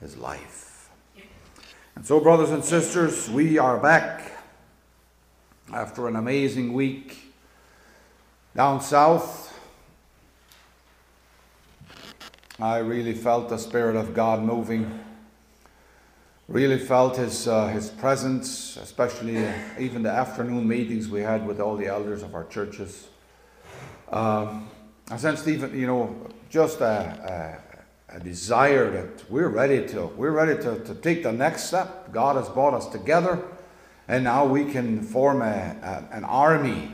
his life. And so, brothers and sisters, we are back after an amazing week down south. I really felt the Spirit of God moving. Really felt his presence, especially even the afternoon meetings we had with all the elders of our churches. I sensed even, just a desire that we're ready to take the next step. God has brought us together, and now we can form an army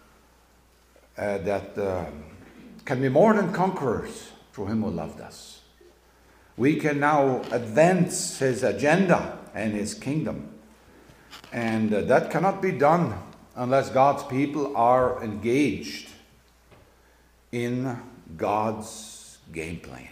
that can be more than conquerors through him who loved us. We can now advance his agenda and his kingdom. And that cannot be done unless God's people are engaged in God's game plan.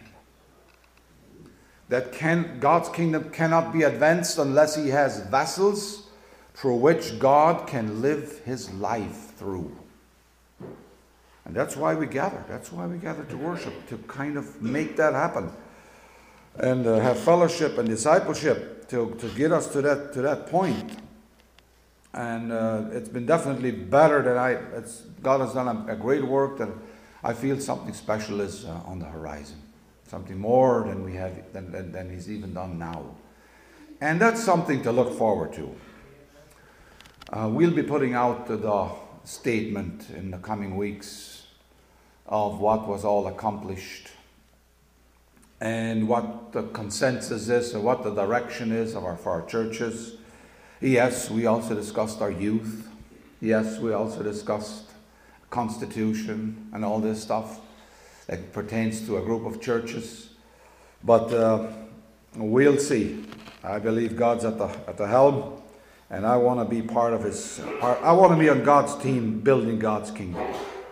God's kingdom cannot be advanced unless he has vessels through which God can live his life through. And that's why we gather. That's why we gather to worship, to kind of make that happen. And have fellowship and discipleship to get us to that point. And it's been definitely better than God has done a great work, that I feel something special is on the horizon. Something more than we have than he's even done now. And that's something to look forward to. We'll be putting out the statement in the coming weeks of what was all accomplished, and what the consensus is, and what the direction is for our churches. Yes, we also discussed our youth. Yes, we also discussed Constitution and all this stuff that pertains to a group of churches. But we'll see. I believe God's at the helm, and I want to be part of I want to be on God's team, building God's kingdom.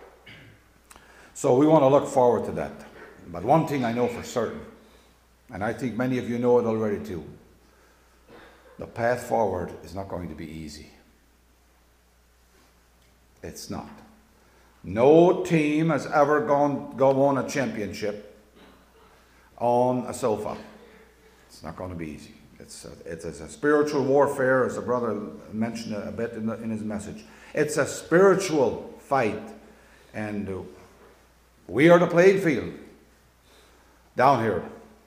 So we want to look forward to that. But one thing I know for certain, and I think many of you know it already too, the path forward is not going to be easy. It's not. No team has ever won a championship on a sofa. It's not going to be easy. It's a spiritual warfare, as the brother mentioned a bit in his message. It's a spiritual fight, and we are the playing field down here.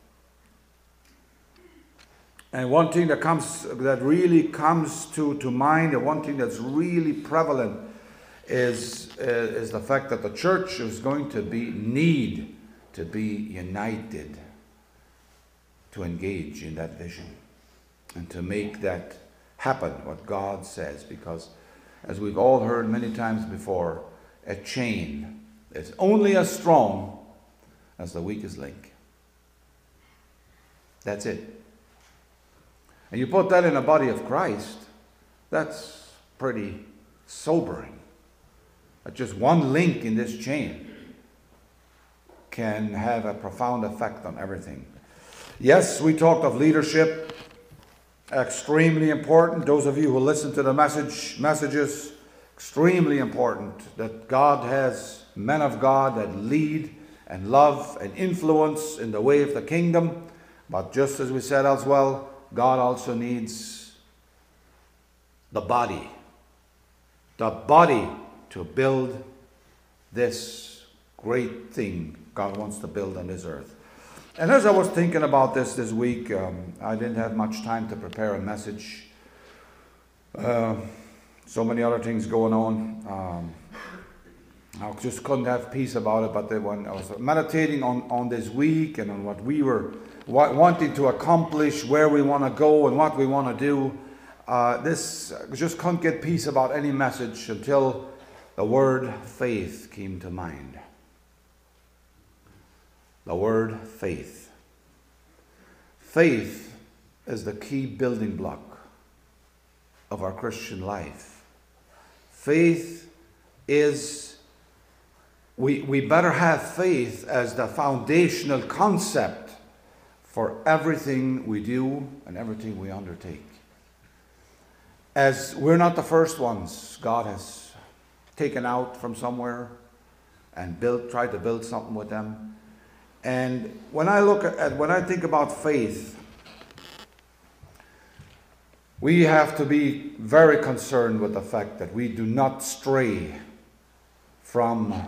And one thing that really comes to mind, and one thing that's really prevalent is the fact that the church is going to need to be united to engage in that vision and to make that happen, what God says. Because, as we've all heard many times before, a chain is only as strong as the weakest link. That's it. And you put that in a body of Christ, that's pretty sobering. That just one link in this chain can have a profound effect on everything. Yes, we talked of leadership, extremely important. Those of you who listen to the messages, extremely important that God has men of God that lead and love and influence in the way of the kingdom. But just as we said as well, God also needs the body to build this great thing God wants to build on this earth. And as I was thinking about this week, I didn't have much time to prepare a message. So many other things going on. I just couldn't have peace about it. But when I was meditating on this week and on what we were wanting to accomplish, where we want to go and what we want to do, this just couldn't get peace about any message until the word faith came to mind. The word faith. Faith is the key building block of our Christian life. Faith is, we better have faith as the foundational concept for everything we do and everything we undertake. As we're not the first ones God has taken out from somewhere and tried to build something with them. And when I think about faith, we have to be very concerned with the fact that we do not stray from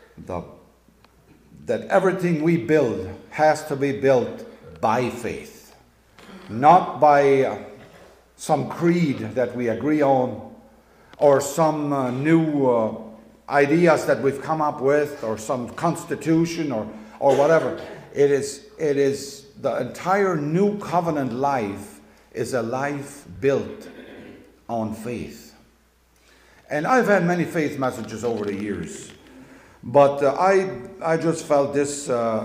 that everything we build has to be built by faith, not by some creed that we agree on, or some new ideas that we've come up with, or some constitution, or whatever. It is the entire new covenant life is a life built on faith. And I've had many faith messages over the years, but I just felt this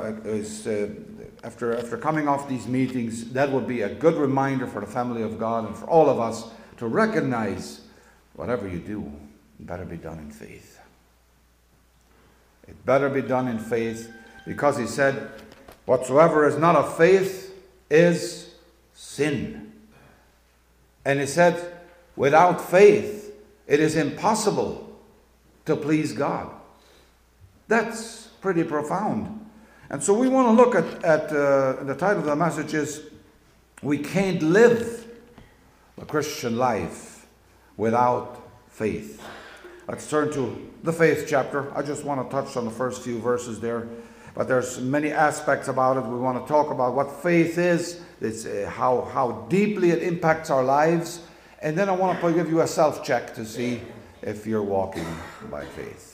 after coming off these meetings, that would be a good reminder for the family of God and for all of us to recognize whatever you do, it better be done in faith. It better be done in faith, because he said, whatsoever is not of faith is sin. And he said, without faith, it is impossible to please God. That's pretty profound. And so we want to look at the title of the message is, we can't live the Christian life without faith. Let's turn to the faith chapter. I just want to touch on the first few verses there, but there's many aspects about it. We want to talk about what faith is, it's, how deeply it impacts our lives, and then I want to give you a self-check to see if you're walking by faith.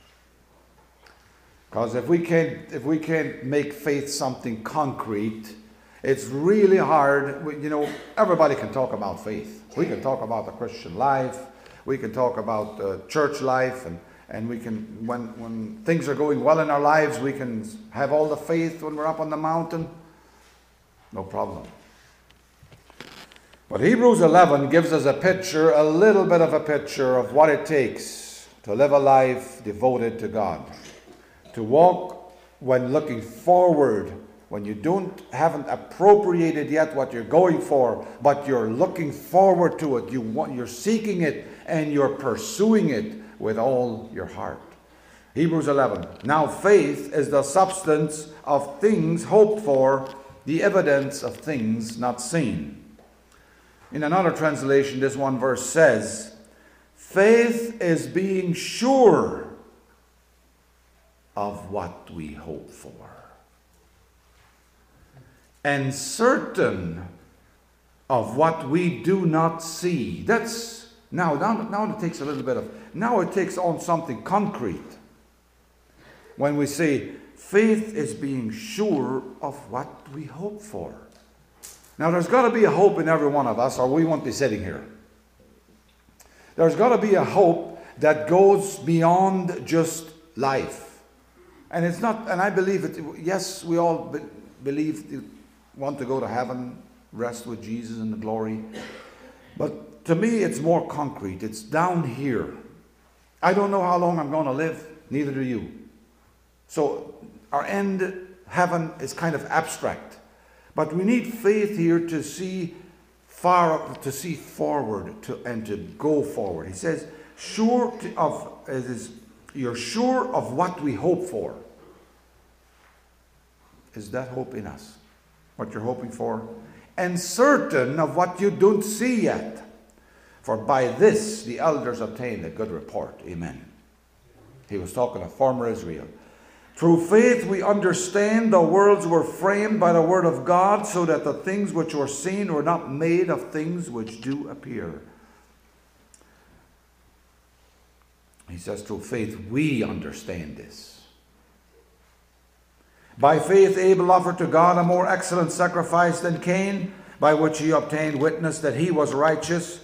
Because if we can't make faith something concrete, it's really hard. Everybody can talk about faith. We can talk about the Christian life. We can talk about church life, and we can, when things are going well in our lives, we can have all the faith when we're up on the mountain. No problem. But Hebrews 11 gives us a little bit of a picture of what it takes to live a life devoted to God. To walk when looking forward, when you haven't appropriated yet what you're going for, but you're looking forward to it. You're seeking it and you're pursuing it with all your heart. Hebrews 11. Now faith is the substance of things hoped for, the evidence of things not seen. In another translation, this one verse says, faith is being sure of what we hope for, and certain of what we do not see. That's now it takes a little bit of, now it takes on something concrete. When we say faith is being sure of what we hope for. Now there's got to be a hope in every one of us, or we won't be sitting here. There's got to be a hope that goes beyond just life. And it's not, and I believe it, yes, we all believe, want to go to heaven, rest with Jesus in the glory. But to me, it's more concrete. It's down here. I don't know how long I'm going to live, neither do you. So our end, heaven, is kind of abstract. But we need faith here to see forward, and to go forward. He says, you're sure of what we hope for. Is that hope in us? What you're hoping for? And certain of what you don't see yet. For by this the elders obtained a good report. Amen. He was talking of former Israel. Through faith we understand the worlds were framed by the word of God, so that the things which were seen were not made of things which do appear. He says, through faith we understand this. By faith Abel offered to God a more excellent sacrifice than Cain, by which he obtained witness that he was righteous,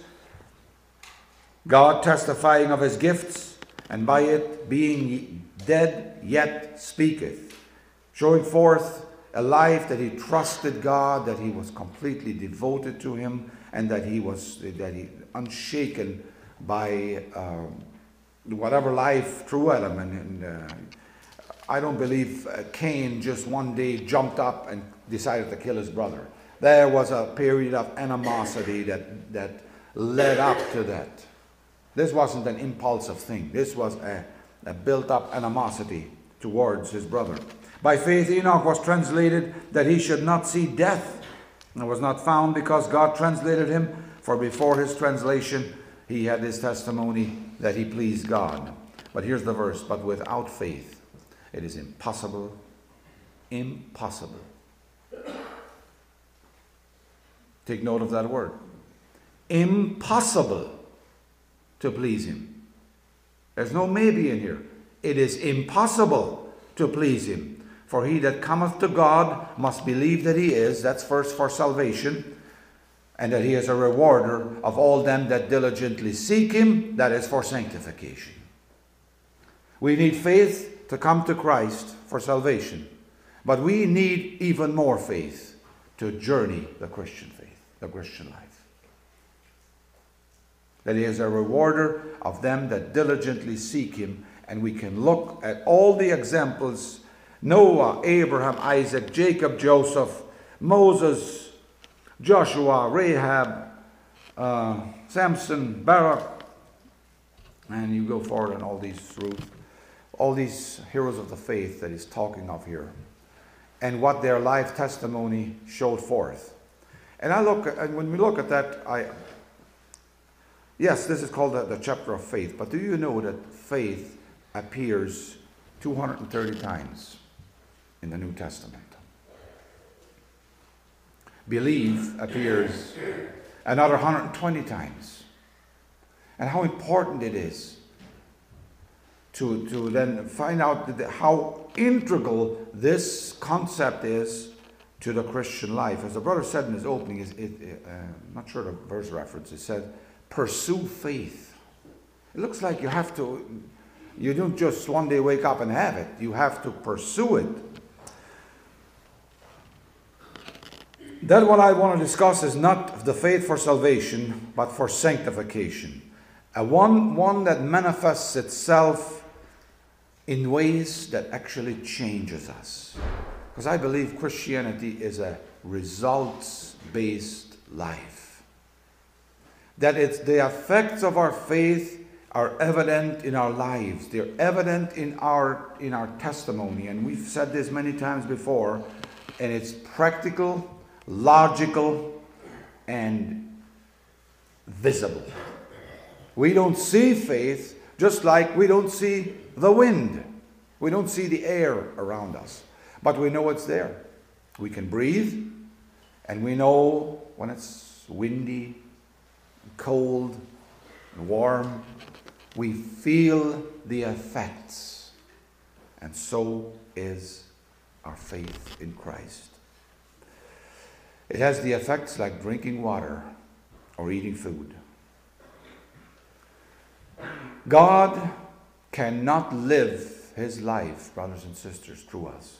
God testifying of his gifts, and by it being dead yet speaketh, showing forth a life that he trusted God, that he was completely devoted to him, and that he unshaken by whatever life threw at him. And I don't believe Cain just one day jumped up and decided to kill his brother. There was a period of animosity that led up to that. This wasn't an impulsive thing. This was a built-up animosity towards his brother. By faith Enoch was translated that he should not see death, and was not found because God translated him. for before his translation, he had his testimony that he pleased God. But here's the verse, but without faith, it is impossible. Take note of that word. Impossible to please him. There's no maybe in here. It is impossible to please him. For he that cometh to God must believe that he is, that's first for salvation, and that he is a rewarder of all them that diligently seek him, that is for sanctification. We need faith to come to Christ for salvation, but we need even more faith to journey the Christian faith, the Christian life. That he is a rewarder of them that diligently seek him, and we can look at all the examples: Noah, Abraham, Isaac, Jacob, Joseph, Moses, Joshua, Rahab, Samson, Barak, and you go forward on all these, Ruth, all these heroes of the faith that he's talking of here, and what their life testimony showed forth. And when we look at that, yes, this is called the chapter of faith, but do you know that faith appears 230 times in the New Testament? Believe appears another 120 times. And how important it is to then find out how integral this concept is to the Christian life. As the brother said in his opening, I'm not sure the verse reference, it said, pursue faith. It looks like you don't just one day wake up and have it. You have to pursue it. That what I want to discuss is not the faith for salvation, but for sanctification. One that manifests itself in ways that actually changes us. Because I believe Christianity is a results-based life. That the effects of our faith are evident in our lives. They're evident in our testimony. And we've said this many times before, and it's practical, logical, and visible. We don't see faith just like we don't see the wind. We don't see the air around us, but we know it's there. We can breathe, and we know when it's windy, cold, and warm. We feel the effects, and so is our faith in Christ. It has the effects like drinking water or eating food. God cannot live his life, brothers and sisters, through us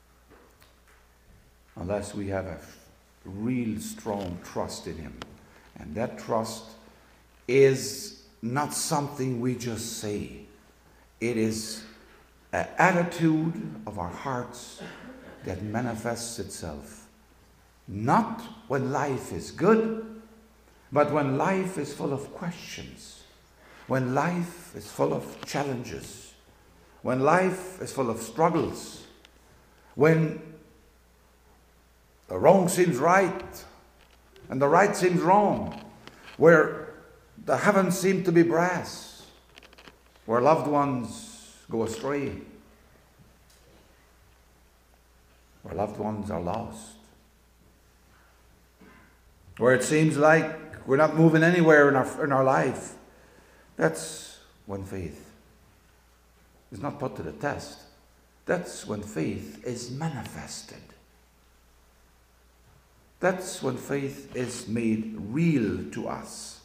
unless we have a real strong trust in him. And that trust is not something we just say. It is an attitude of our hearts that manifests itself. Not when life is good, but when life is full of questions, when life is full of challenges, when life is full of struggles, when the wrong seems right and the right seems wrong, where the heavens seem to be brass, where loved ones go astray, where loved ones are lost, where it seems like we're not moving anywhere in our life. That's when faith is not put to the test. That's when faith is manifested. That's when faith is made real to us.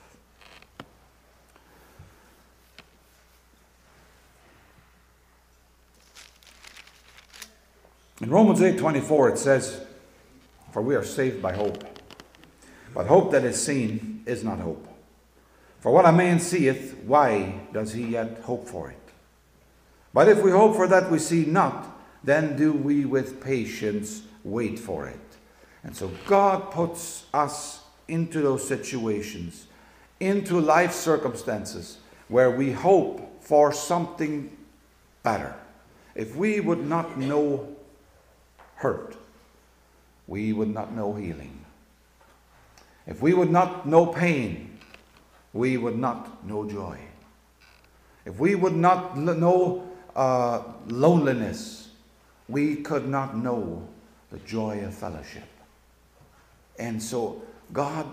In Romans 8:24 it says, "For we are saved by hope. But hope that is seen is not hope. For what a man seeth, why does he yet hope for it? But if we hope for that we see not, then do we with patience wait for it." And so God puts us into those situations, into life circumstances where we hope for something better. If we would not know hurt, we would not know healing. If we would not know pain, we would not know joy. If we would not know loneliness, we could not know the joy of fellowship. And so God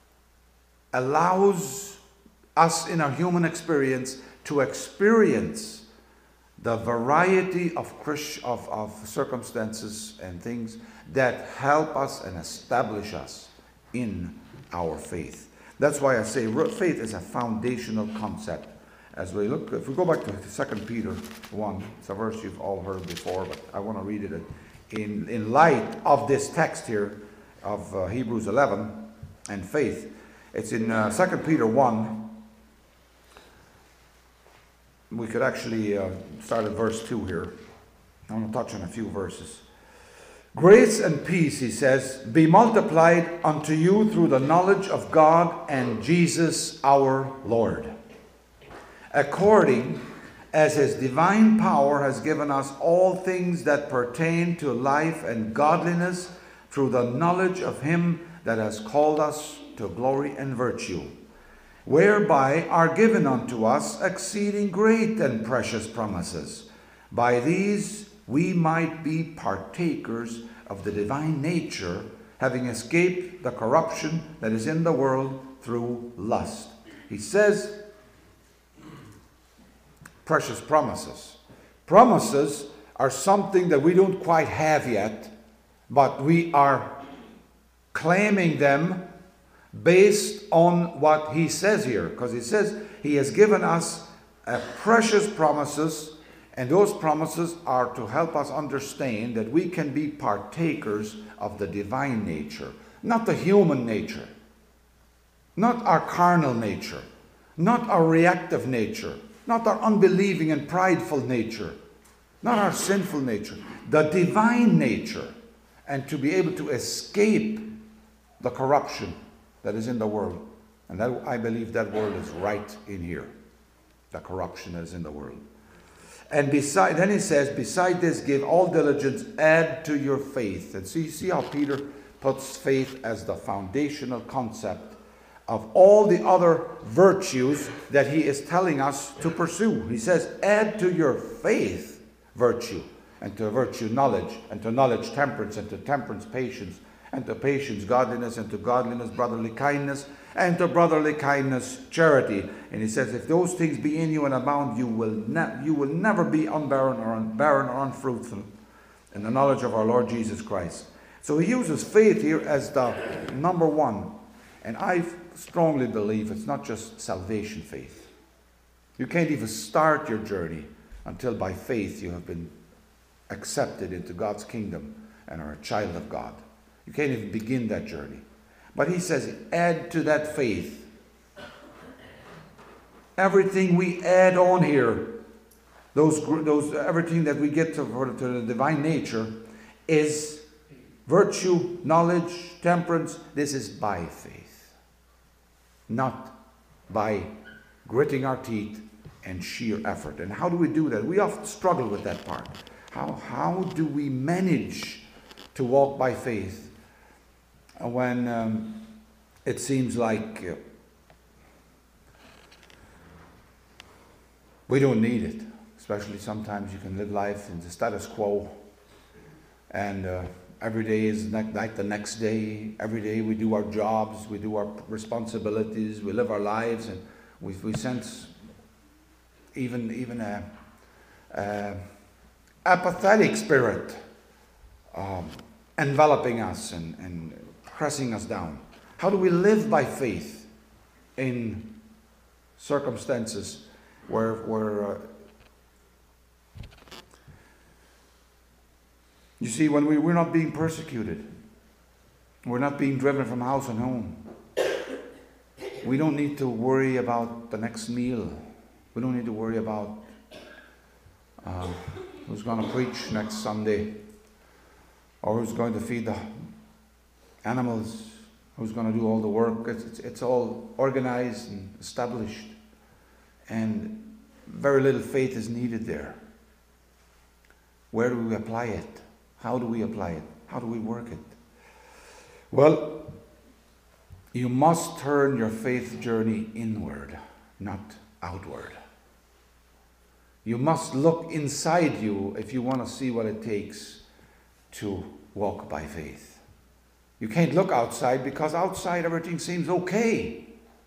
allows us in our human experience to experience the variety of circumstances and things that help us and establish us in our faith. That's why I say faith is a foundational concept. As we look, if we go back to 2 Peter 1, it's a verse you've all heard before, but I want to read it in light of this text here of Hebrews 11 and faith. It's in 2 Peter 1. We could actually start at verse 2 here. I want to touch on a few verses. Grace and peace, he says, be multiplied unto you through the knowledge of God and Jesus our Lord, according as his divine power has given us all things that pertain to life and godliness through the knowledge of him that has called us to glory and virtue, whereby are given unto us exceeding great and precious promises. By these we might be partakers of the divine nature, having escaped the corruption that is in the world through lust. He says, precious promises. Promises are something that we don't quite have yet, but we are claiming them based on what he says here. Because he says he has given us precious promises, and those promises are to help us understand that we can be partakers of the divine nature, not the human nature, not our carnal nature, not our reactive nature, not our unbelieving and prideful nature, not our sinful nature, the divine nature, and to be able to escape the corruption that is in the world. And that, I believe that word is right in here, the corruption that is in the world. And then he says, beside this, give all diligence, add to your faith. And see how Peter puts faith as the foundational concept of all the other virtues that he is telling us to pursue. He says, add to your faith virtue, and to virtue knowledge, and to knowledge temperance, and to temperance patience, and to patience godliness, and to godliness brotherly kindness, and to brotherly kindness charity. And he says, if those things be in you and abound, you will never be barren or unfruitful in the knowledge of our Lord Jesus Christ. So he uses faith here as the number one. And I strongly believe it's not just salvation faith. You can't even start your journey until by faith you have been accepted into God's kingdom and are a child of God. You can't even begin that journey. But he says, add to that faith. Everything we add on here, those everything that we get to the divine nature is virtue, knowledge, temperance. This is by faith, not by gritting our teeth and sheer effort. And how do we do that? We often struggle with that part. How do we manage to walk by faith when it seems like we don't need it? Especially sometimes you can live life in the status quo, and every day is like the next day. Every day we do our jobs, we do our responsibilities, we live our lives, and we sense even a apathetic spirit enveloping us and pressing us down. How do we live by faith in circumstances where you see, when we're not being persecuted, we're not being driven from house and home, we don't need to worry about the next meal. We don't need to worry about who's going to preach next Sunday, or who's going to feed the animals, who's going to do all the work. It's all organized and established, and very little faith is needed there. Where do we apply it? How do we apply it? How do we work it? Well, You must turn your faith journey inward, not outward. You must look inside you if you want to see what it takes to walk by faith. You can't look outside because outside everything seems okay.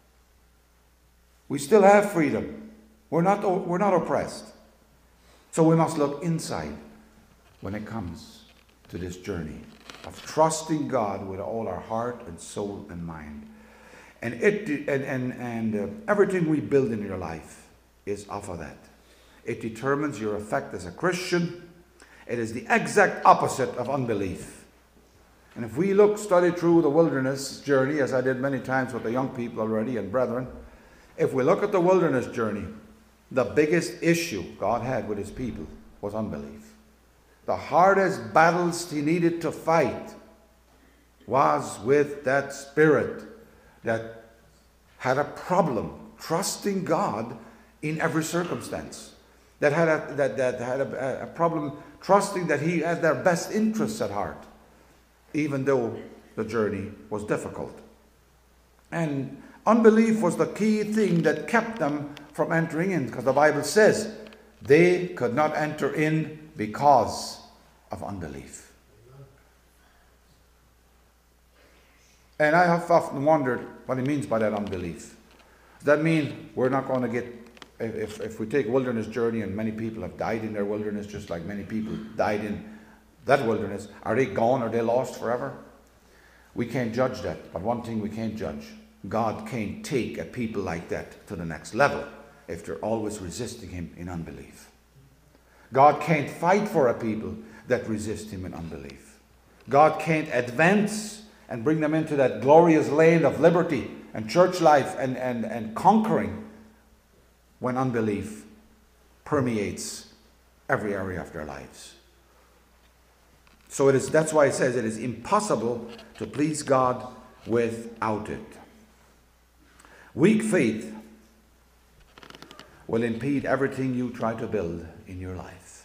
We still have freedom. We're not oppressed. So we must look inside when it comes to this journey of trusting God with all our heart and soul and mind. And everything we build in your life is off of that. It determines your effect as a Christian. It is the exact opposite of unbelief. And if we study through the wilderness journey, as I did many times with the young people already and brethren, if we look at the wilderness journey, the biggest issue God had with his people was unbelief. The hardest battles he needed to fight was with that spirit that had a problem trusting God in every circumstance. That had a problem trusting that he had their best interests at heart, even though the journey was difficult. And unbelief was the key thing that kept them from entering in, because the Bible says they could not enter in because of unbelief. And I have often wondered what he means by that unbelief. Does that mean we're not going to get, if we take wilderness journey and many people have died in their wilderness, just like many people died in that wilderness, are they gone? Are they lost forever? We can't judge that. But one thing we can't judge, God can't take a people like that to the next level if they're always resisting him in unbelief. God can't fight for a people that resist him in unbelief. God can't advance and bring them into that glorious land of liberty and church life and conquering when unbelief permeates every area of their lives. So that's why it says it is impossible to please God without it. Weak faith will impede everything you try to build in your life.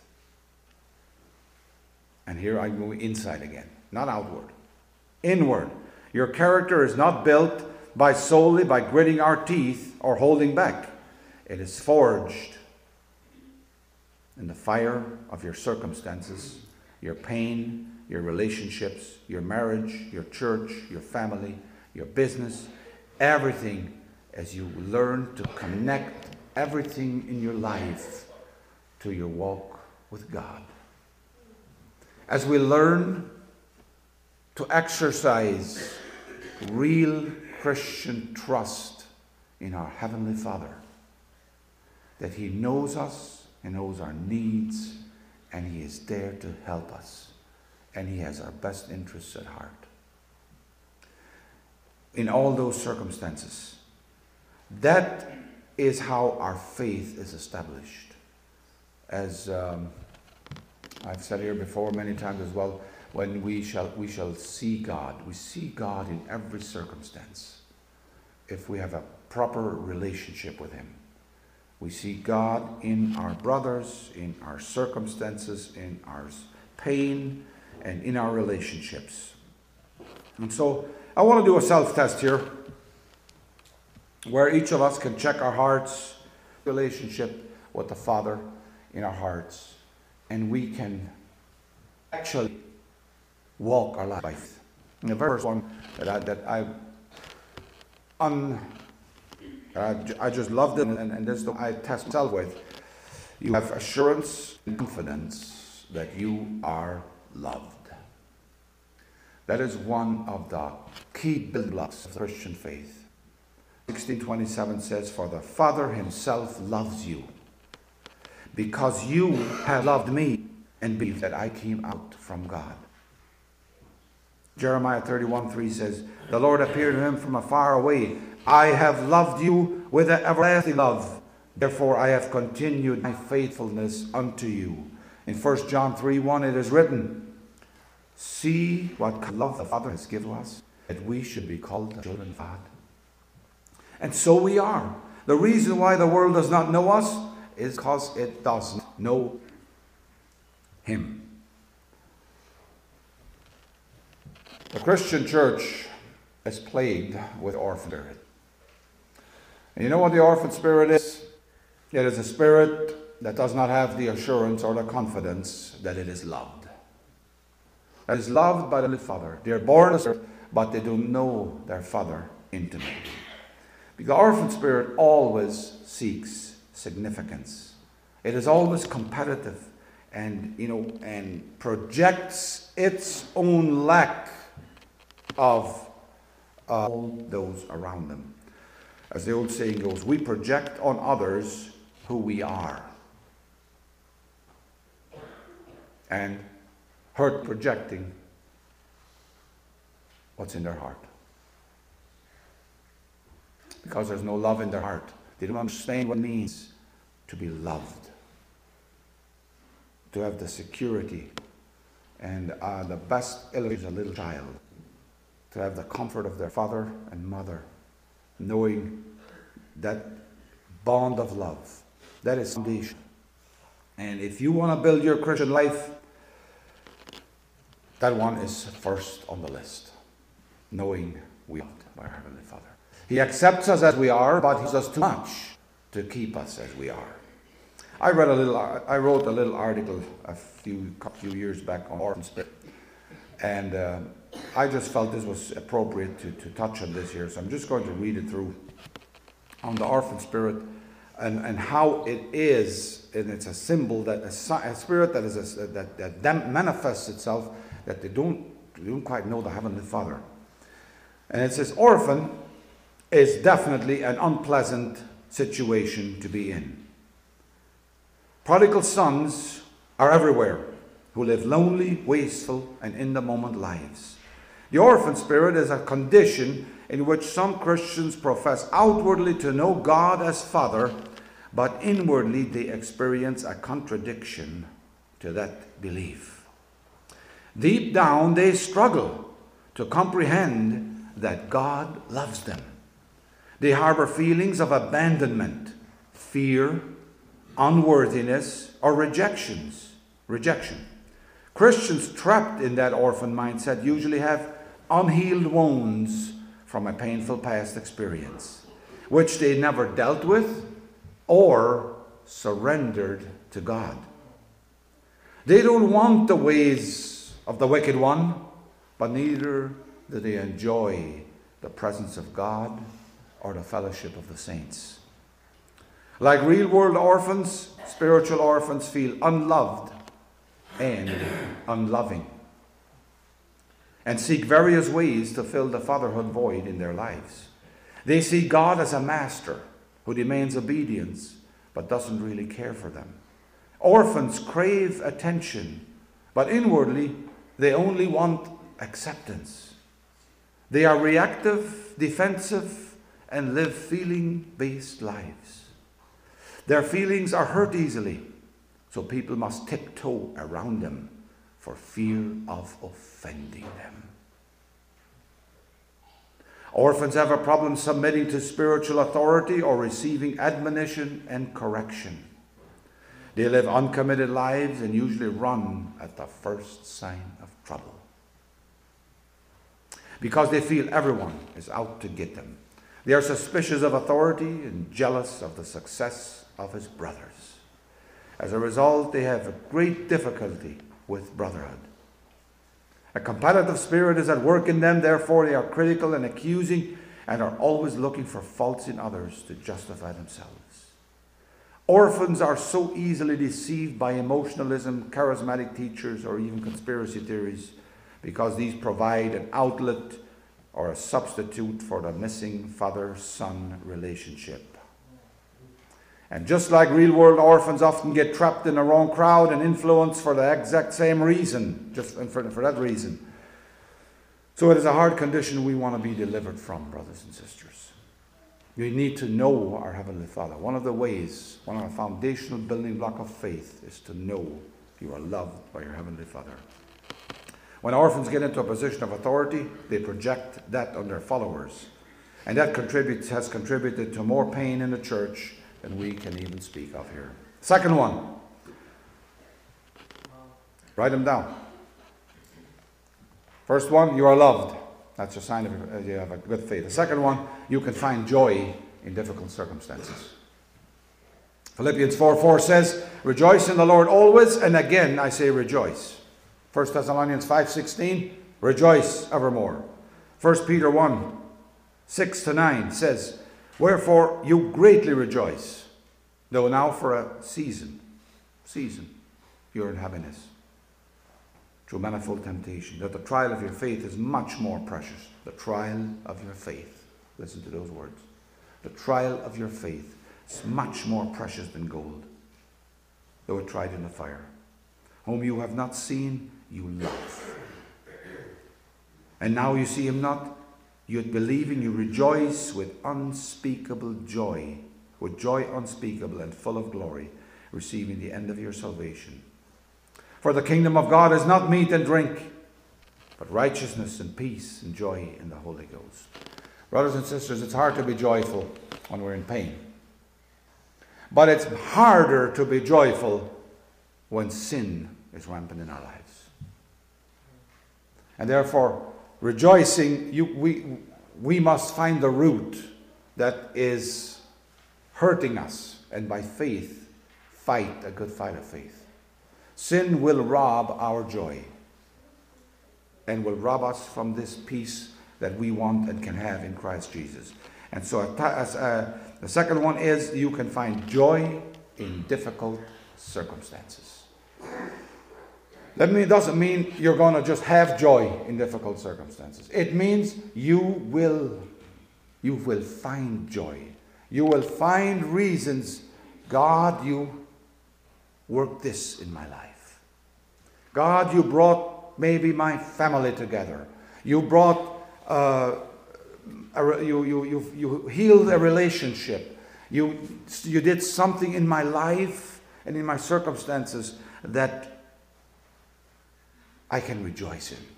And here I go inside again, not outward. Inward. Your character is not built solely by gritting our teeth or holding back. It is forged in the fire of your circumstances, your pain, your relationships, your marriage, your church, your family, your business, everything, as you learn to connect everything in your life to your walk with God. As we learn to exercise real Christian trust in our Heavenly Father, that he knows us, he knows our needs, and he is there to help us, and he has our best interests at heart. In all those circumstances, that is how our faith is established. As I've said here before many times as well, when we shall see God. We see God in every circumstance if we have a proper relationship with him. We see God in our brothers, in our circumstances, in our pain, and in our relationships. And so I want to do a self-test here where each of us can check our heart's relationship with the Father in our hearts, and we can actually walk our life. And the first one that I just loved it, and this I test myself with. You have assurance and confidence that you are loved. That is one of the key building blocks of the Christian faith. 16:27 says, "For the Father himself loves you, because you have loved me and believed that I came out from God." Jeremiah 31:3 says, "The Lord appeared to him from afar away. I have loved you with an everlasting love. Therefore I have continued my faithfulness unto you." In 1 John 3:1 it is written, "See what love the Father has given us, that we should be called the children of God." And so we are. The reason why the world does not know us is because it doesn't know him. The Christian church is plagued with orphan spirit. And you know what the orphan spirit is? It is a spirit that does not have the assurance or the confidence that it is loved. That is loved by the Father. They are born a spirit, but they don't know their Father intimately. The orphan spirit always seeks significance. It is always competitive and projects its own lack of all those around them. As the old saying goes, we project on others who we are. And hurt projecting what's in their heart. Because there's no love in their heart. They don't understand what it means to be loved. To have the security. And the best illustration is a little child. To have the comfort of their father and mother. Knowing that bond of love. That is foundation. And if you want to build your Christian life, that one is first on the list. Knowing we are loved by our Heavenly Father. He accepts us as we are, but He does too much to keep us as we are. I wrote a little article a few years back on orphan spirit. And I just felt this was appropriate to touch on this here. So I'm just going to read it through on the orphan spirit and how it is, and it's a symbol that a spirit that is that manifests itself that they don't quite know the Heavenly Father. And it says, orphan is definitely an unpleasant situation to be in. Prodigal sons are everywhere, who live lonely, wasteful, and in-the-moment lives. The orphan spirit is a condition in which some Christians profess outwardly to know God as Father, but inwardly they experience a contradiction to that belief. Deep down they struggle to comprehend that God loves them. They harbor feelings of abandonment, fear, unworthiness, or rejection. Christians trapped in that orphan mindset usually have unhealed wounds from a painful past experience, which they never dealt with or surrendered to God. They don't want the ways of the wicked one, but neither do they enjoy the presence of God or the fellowship of the saints. Like real-world orphans, spiritual orphans feel unloved and unloving, and seek various ways to fill the fatherhood void in their lives. They see God as a master who demands obedience but doesn't really care for them. Orphans crave attention, but inwardly they only want acceptance. They are reactive, defensive, and live feeling-based lives. Their feelings are hurt easily, so people must tiptoe around them for fear of offending them. Orphans have a problem submitting to spiritual authority or receiving admonition and correction. They live uncommitted lives and usually run at the first sign of trouble, because they feel everyone is out to get them. They are suspicious of authority and jealous of the success of his brothers. As a result, they have a great difficulty with brotherhood. A competitive spirit is at work in them, therefore they are critical and accusing and are always looking for faults in others to justify themselves. Orphans are so easily deceived by emotionalism, charismatic teachers, or even conspiracy theories, because these provide an outlet or a substitute for the missing father-son relationship. And just like real-world orphans often get trapped in the wrong crowd and influenced for the exact same reason, just for that reason. So it is a hard condition we want to be delivered from, brothers and sisters. We need to know our Heavenly Father. One of the ways, one of the foundational building block of faith is to know you are loved by your Heavenly Father. When orphans get into a position of authority, they project that on their followers. And that has contributed to more pain in the church than we can even speak of here. Second one. Write them down. First one, you are loved. That's a sign of you have a good faith. The second one, you can find joy in difficult circumstances. Philippians 4:4 says, rejoice in the Lord always, and again I say rejoice. 1 Thessalonians 5:16, rejoice evermore. 1 Peter 1:6-9 says, wherefore you greatly rejoice, though now for a season you're in heaviness, through manifold temptation, that the trial of your faith is much more precious. The trial of your faith. Listen to those words. The trial of your faith is much more precious than gold, though it tried in the fire. Whom you have not seen, you love. And now you see him not, yet believing you rejoice with unspeakable joy, with joy unspeakable and full of glory, receiving the end of your salvation. For the kingdom of God is not meat and drink, but righteousness and peace and joy in the Holy Ghost. Brothers and sisters, it's hard to be joyful when we're in pain. But it's harder to be joyful when sin is rampant in our lives. And therefore, rejoicing, we must find the root that is hurting us, and by faith, fight a good fight of faith. Sin will rob our joy and will rob us from this peace that we want and can have in Christ Jesus. And so the second one is you can find joy in difficult circumstances. That doesn't mean you're going to just have joy in difficult circumstances. It means you will find joy. You will find reasons. God, you worked this in my life. God, you brought maybe my family together. You brought you healed a relationship. You did something in my life and in my circumstances that I can rejoice in.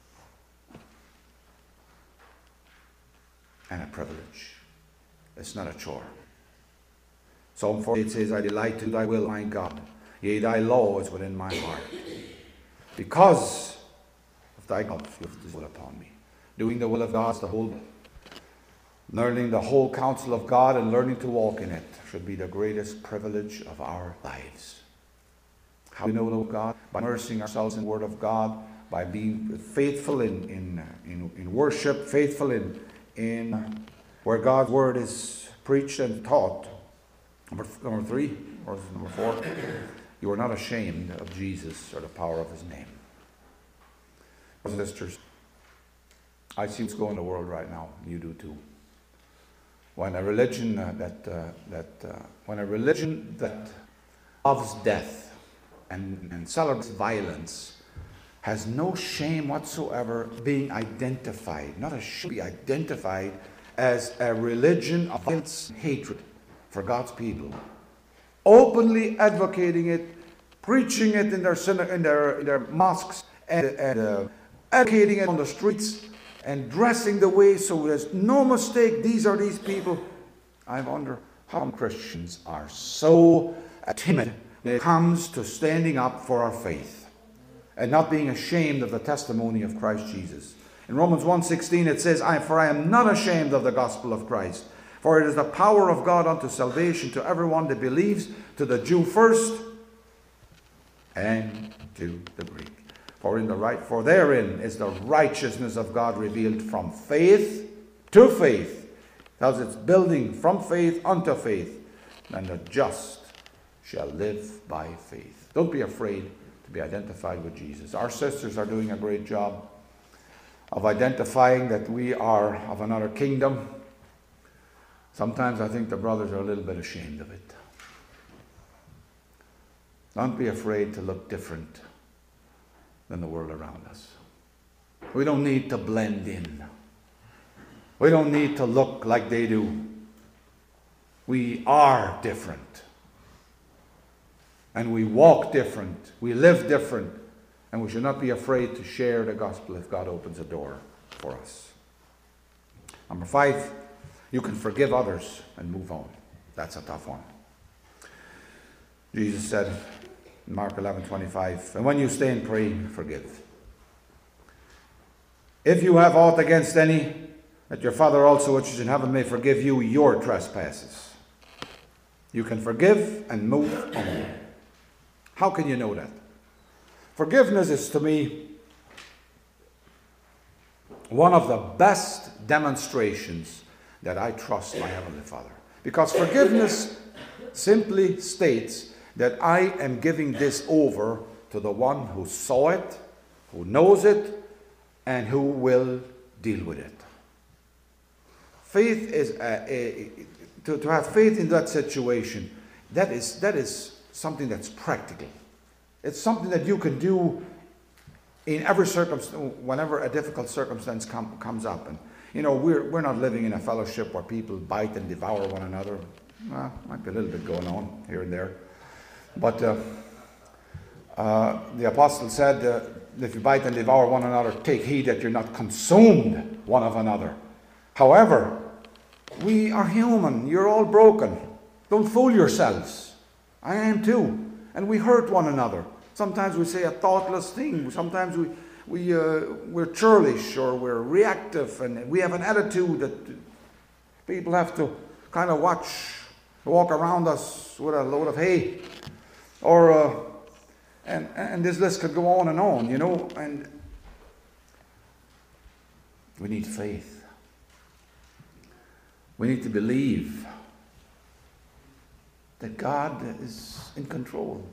And a privilege. It's not a chore. Psalm 48 says, I delight in thy will, my God. Yea, thy law is within my heart. Because of thy love, you have this will upon me. Doing the will of God is the whole, learning the whole counsel of God and learning to walk in it should be the greatest privilege of our lives. How do we know the will of God? By immersing ourselves in the Word of God, by being faithful in worship, faithful in where God's Word is preached and taught. Number 3, or number 4, you are not ashamed of Jesus or the power of his name. Brothers and sisters, I see what's going on in the world right now. You do too. When a religion that loves death and celebrates violence has no shame whatsoever being identified, not should be identified as a religion of violence and hatred for God's people, openly advocating it, preaching it in their mosques, and advocating it on the streets, and dressing the way so there's no mistake, these are these people. I wonder how Christians are so timid when it comes to standing up for our faith and not being ashamed of the testimony of Christ Jesus. In Romans 1:16 it says, For I am not ashamed of the gospel of Christ, for it is the power of God unto salvation to everyone that believes, to the Jew first, and to the Greek. For therein is the righteousness of God revealed from faith to faith. Thus it's building from faith unto faith, and the just shall live by faith. Don't be afraid to be identified with Jesus. Our sisters are doing a great job of identifying that we are of another kingdom. Sometimes I think the brothers are a little bit ashamed of it. Don't be afraid to look different than the world around us. We don't need to blend in. We don't need to look like they do. We are different. And we walk different. We live different. And we should not be afraid to share the gospel if God opens a door for us. Number 5, you can forgive others and move on. That's a tough one. Jesus said in Mark 11:25, and when you stay and pray, forgive. If you have aught against any, that your Father also which is in heaven may forgive you your trespasses. You can forgive and move on. How can you know that? Forgiveness is, to me, one of the best demonstrations that I trust my Heavenly Father. Because forgiveness simply states that I am giving this over to the one who saw it, who knows it, and who will deal with it. Faith is to have faith in that situation. That is something that's practical. It's something that you can do in every circumstance, whenever a difficult circumstance comes up. And we're not living in a fellowship where people bite and devour one another. Well, might be a little bit going on here and there, but the apostle said, if you bite and devour one another, take heed that you're not consumed one of another. However, we are human. You're all broken. Don't fool yourselves. I am too. And we hurt one another. Sometimes we say a thoughtless thing. Sometimes we're churlish or we're reactive, and we have an attitude that people have to kind of walk around us with a load of hay. Or and this list could go on, and we need faith. We need to believe that God is in control.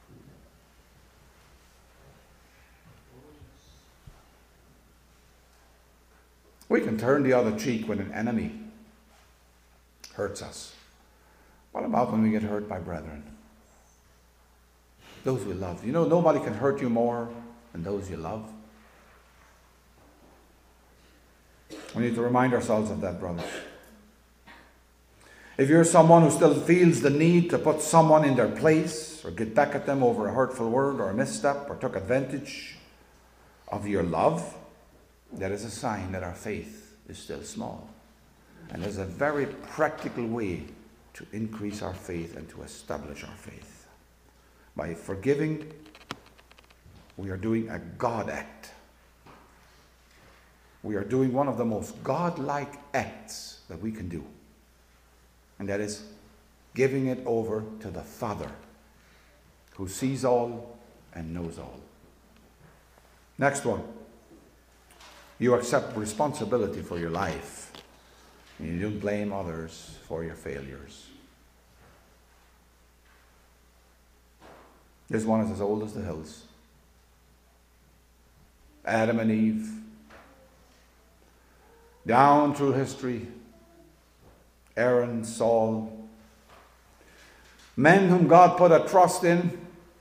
We can turn the other cheek when an enemy hurts us. What about when we get hurt by brethren? Those we love. Nobody can hurt you more than those you love. We need to remind ourselves of that, brothers. If you're someone who still feels the need to put someone in their place or get back at them over a hurtful word or a misstep or took advantage of your love, that is a sign that our faith is still small. And there's a very practical way to increase our faith and to establish our faith. By forgiving, we are doing a God act. We are doing one of the most God-like acts that we can do. And that is giving it over to the Father, who sees all and knows all. Next one. You accept responsibility for your life. And you don't blame others for your failures. This one is as old as the hills. Adam and Eve. Down through history. Aaron, Saul. Men whom God put a trust in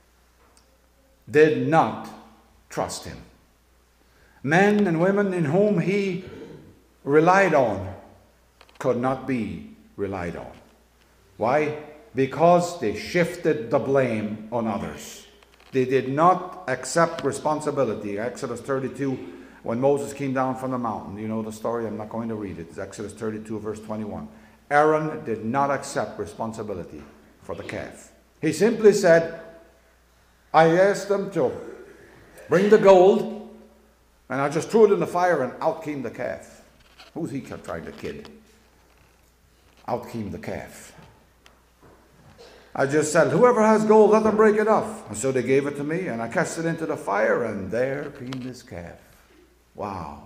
did not trust him. Men and women in whom he relied on could not be relied on. Why? Because they shifted the blame on others. They did not accept responsibility. Exodus 32, when Moses came down from the mountain, you know the story, I'm not going to read it. It's Exodus 32, verse 21. Aaron did not accept responsibility for the calf. He simply said, I asked them to bring the gold, and I just threw it in the fire, and out came the calf. Who's he trying to kid? Out came the calf. I just said, whoever has gold, let them break it off. And so they gave it to me, and I cast it into the fire, and there came this calf. Wow.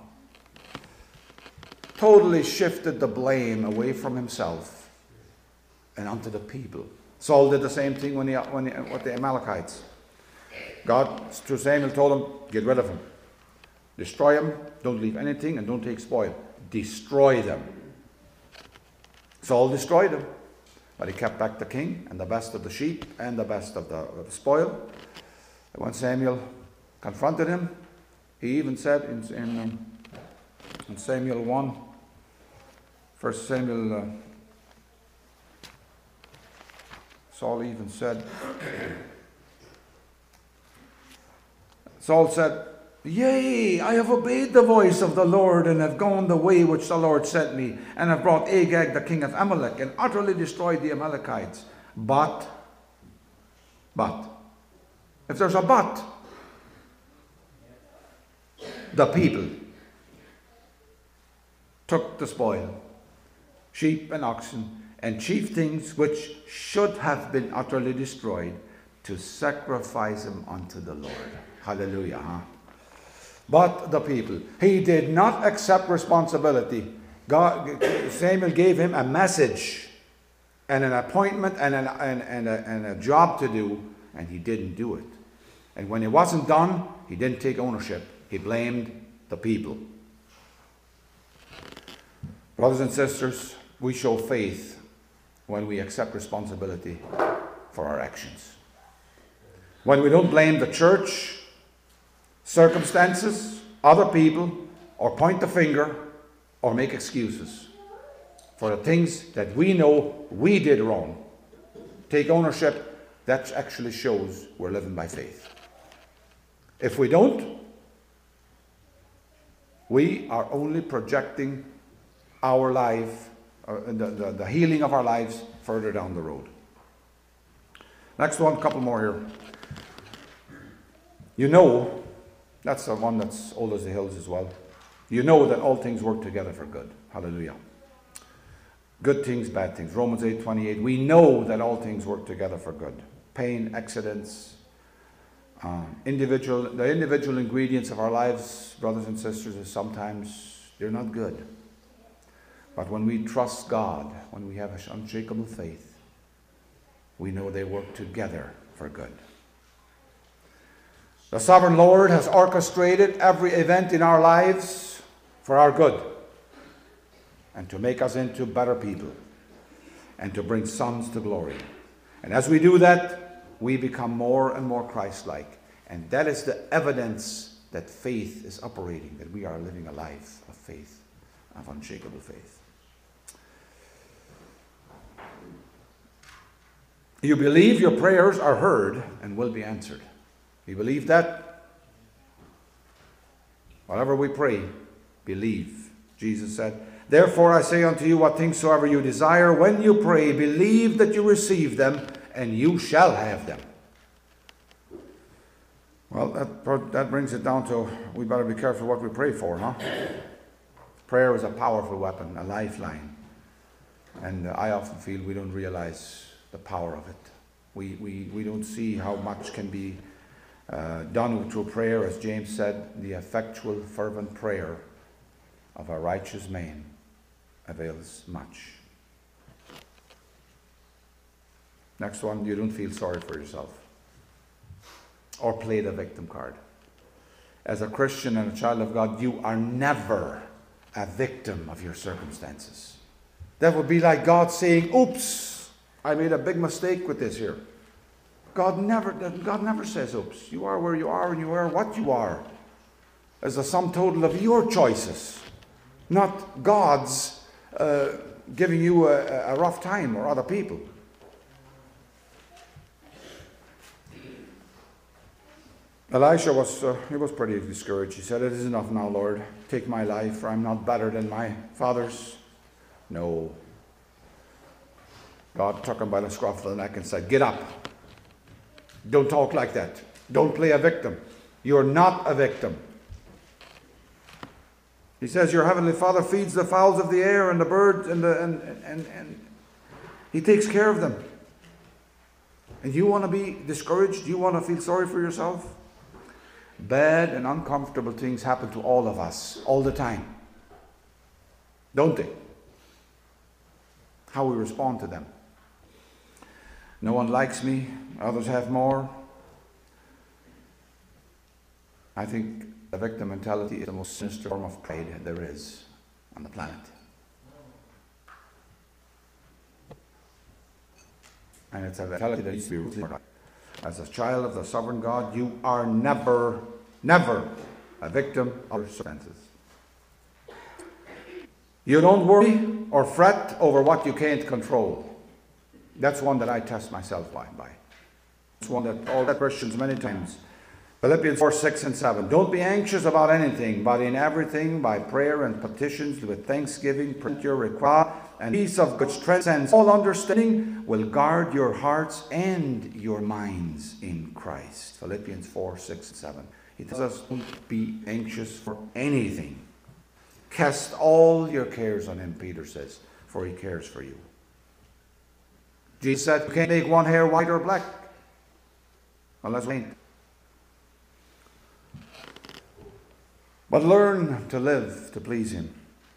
Totally shifted the blame away from himself and onto the people. Saul did the same thing with the Amalekites. God, through Samuel, told him, get rid of him. Destroy them, don't leave anything, and don't take spoil. Destroy them. Saul destroyed them, but he kept back the king and the best of the sheep and the best of the spoil. And when Samuel confronted him, he even said in Samuel 1, 1 Samuel, Saul said, yea, I have obeyed the voice of the Lord, and have gone the way which the Lord sent me, and have brought Agag the king of Amalek, and utterly destroyed the Amalekites. But, if there's a but, the people took the spoil, sheep and oxen, and chief things which should have been utterly destroyed, to sacrifice them unto the Lord. Hallelujah, huh? But the people, he did not accept responsibility. Samuel gave him a message and an appointment and a job to do, and he didn't do it. And when it wasn't done, he didn't take ownership. He blamed the people. Brothers and sisters, we show faith when we accept responsibility for our actions. When we don't blame the church, circumstances, other people, or point the finger, or make excuses for the things that we know we did wrong. Take ownership, that actually shows we're living by faith. If we don't, we are only projecting our life, the healing of our lives, further down the road. Next one, a couple more here. You know, that's the one that's old as the hills as well. You know that all things work together for good. Hallelujah. Good things, bad things. Romans 8:28. We know that all things work together for good. Pain, accidents, the individual ingredients of our lives, brothers and sisters, is sometimes they're not good. But when we trust God, when we have an unshakable faith, we know they work together for good. The sovereign Lord has orchestrated every event in our lives for our good, and to make us into better people, and to bring sons to glory. And as we do that, we become more and more Christ-like. And that is the evidence that faith is operating, that we are living a life of faith, of unshakable faith. You believe your prayers are heard and will be answered. You believe that? Whatever we pray, believe. Jesus said, therefore I say unto you, what things soever you desire, when you pray, believe that you receive them, and you shall have them. Well, that brings it down to, we better be careful what we pray for, huh? Prayer is a powerful weapon, a lifeline. And I often feel we don't realize the power of it. We don't see how much can be done through prayer. As James said, the effectual fervent prayer of a righteous man avails much. Next one, you don't feel sorry for yourself or play the victim card. As a Christian and a child of God, you are never a victim of your circumstances. That would be like God saying, oops, I made a big mistake with this here. God never says oops. You are where you are, and you are what you are, as a sum total of your choices, not God's giving you a rough time, or other people. Elisha was pretty discouraged. He said, it is enough now, Lord. Take my life, for I'm not better than my fathers. No. God took him by the scruff of the neck and said, get up. Don't talk like that. Don't play a victim. You're not a victim. He says, your heavenly Father feeds the fowls of the air and the birds, and he takes care of them. And you want to be discouraged? You want to feel sorry for yourself? Bad and uncomfortable things happen to all of us all the time, don't they? How we respond to them. No one likes me, others have more. I think the victim mentality is the most sinister form of pride there is on the planet. And it's a mentality that needs to be rooted in. As a child of the sovereign God, you are never, never a victim of circumstances. You don't worry or fret over what you can't control. That's one that I test myself by. It's one that all Christians many times. Philippians 4, 6 and 7. Don't be anxious about anything, but in everything by prayer and petitions with thanksgiving present your request, and peace of which transcends all understanding will guard your hearts and your minds in Christ. Philippians 4, 6 and 7. He tells us, don't be anxious for anything. Cast all your cares on him, Peter says, for he cares for you. Jesus said, you can't make one hair white or black unless we ain't. But learn to live to please him.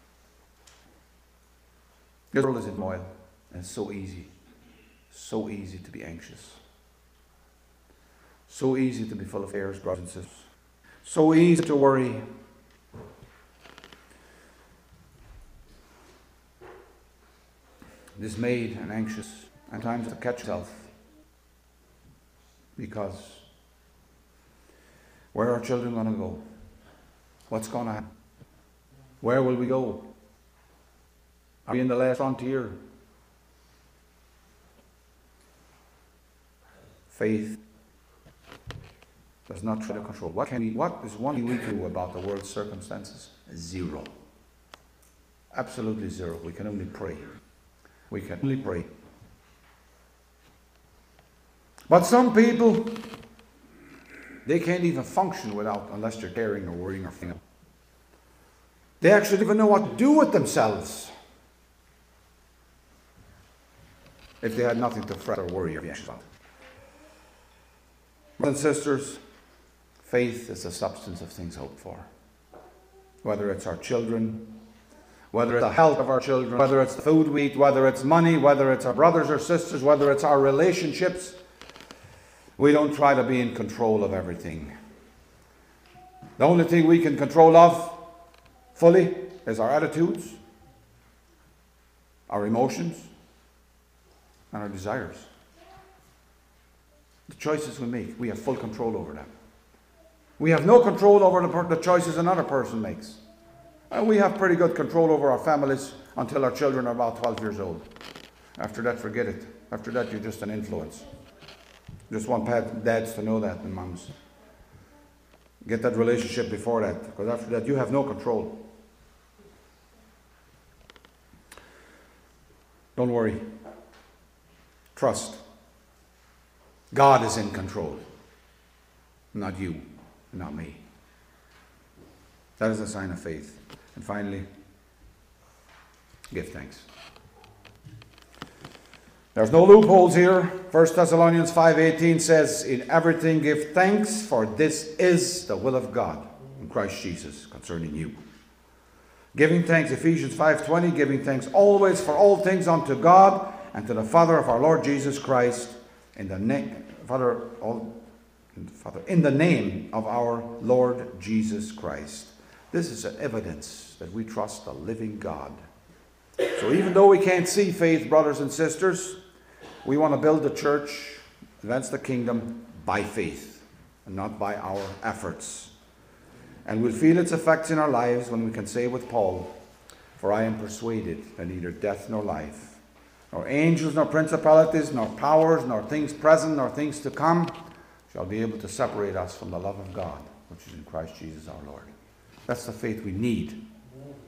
This world is in turmoil, and it's so easy to be anxious. So easy to be full of fears, brothers and sisters. So easy to worry. Dismayed and anxious, and times to catch yourself. Because where are our children going to go? What's going to happen? Where will we go? Are we in the last frontier? Faith does not try to control. What is one thing we do about the world's circumstances? Zero. Absolutely zero. We can only pray. We can only pray. But some people, they can't even function unless they're caring or worrying or thinking. They actually don't even know what to do with themselves if they had nothing to fret or worry about. Brothers and sisters, faith is the substance of things hoped for. Whether it's our children, whether it's the health of our children, whether it's the food we eat, whether it's money, whether it's our brothers or sisters, whether it's our relationships, we don't try to be in control of everything. The only thing we can control of fully is our attitudes, our emotions, and our desires. The choices we make, we have full control over them. We have no control over the choices another person makes. We have pretty good control over our families until our children are about 12 years old. After that, forget it. After that, you're just an influence. Just want dads to know that, and moms. Get that relationship before that, because after that, you have no control. Don't worry. Trust. God is in control. Not you, not me. That is a sign of faith. And finally, give thanks. There's no loopholes here. 1 Thessalonians 5:18 says, in everything give thanks, for this is the will of God in Christ Jesus concerning you. Giving thanks, Ephesians 5:20, giving thanks always for all things unto God and to the Father of our Lord Jesus Christ, in the name of our Lord Jesus Christ. This is an evidence that we trust the living God. So even though we can't see faith, brothers and sisters, we want to build the church, advance the kingdom by faith and not by our efforts. And we'll feel its effects in our lives when we can say with Paul, for I am persuaded that neither death nor life, nor angels, nor principalities, nor powers, nor things present, nor things to come, shall be able to separate us from the love of God, which is in Christ Jesus our Lord. That's the faith we need